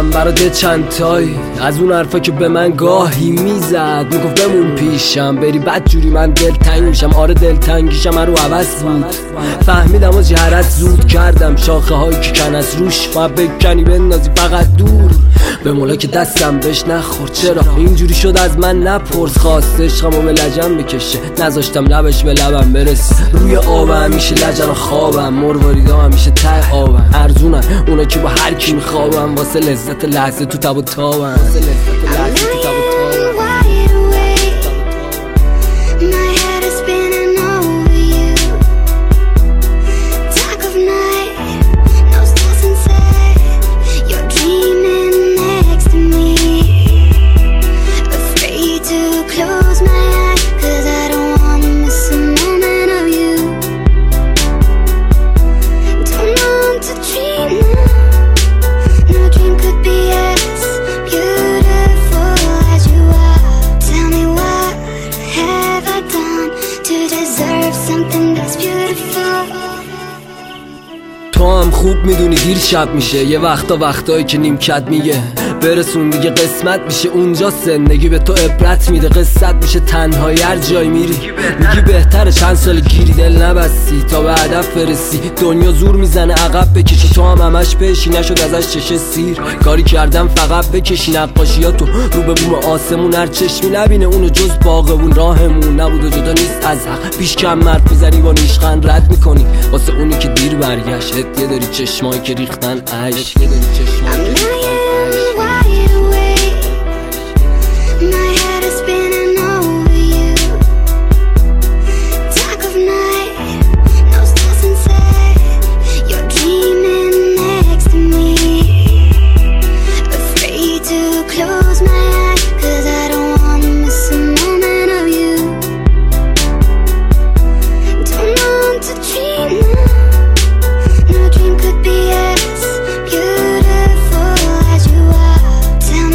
داشتم برات چند تایی از اون حرفا که به من گاهی میزد، میگفت بمون پیشم بری بد جوری من دلتنگ میشم. آره دلتنگیشم من رو عوض بود، فهمیدم و جهرت زود کردم. شاخه هایی که کن از روش باید بکنی بندازی فقط دور. به مولا که دستم بهش نخورد، چرا اینجوری شد از من نپرس. خواسته عشقمو به لجم بکشه، نذاشتم لبش به لبم برس. روی آب همیشه لجن و خوابم، مرواریدا همیشه ته آبم. ارزونن اونا که با هر کی میخوابم، واسه لذت لحظه تو تب و تابم. تو هم خوب میدونی دیر شب میشه، یه وقتایی که نیمکت میگه برسون دیگه قسمت میشه. اونجا زندگی به تو عبرت میده، قصت میشه تنهایی هر جای میری. میگی بهتره چند سال گیری دل نبستی تا به هدف برسی. دنیا زور میزنه عقب بکشی، تو هم همش بشی نشد ازش چشه سیر. کاری کردم فقط بکشی نقاشیاتو رو به بوم آسمون، هر چشمی نبینه اونو جز باغبون. راهمون نبود و جدا نیست از حق، بیش کم مرد میزنی با نیشخند رد میکنی واسه اونی که دیر برگشت. هدیه داری چشمایی که ریختن عشق.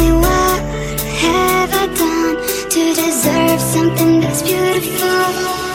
To deserve something that's beautiful.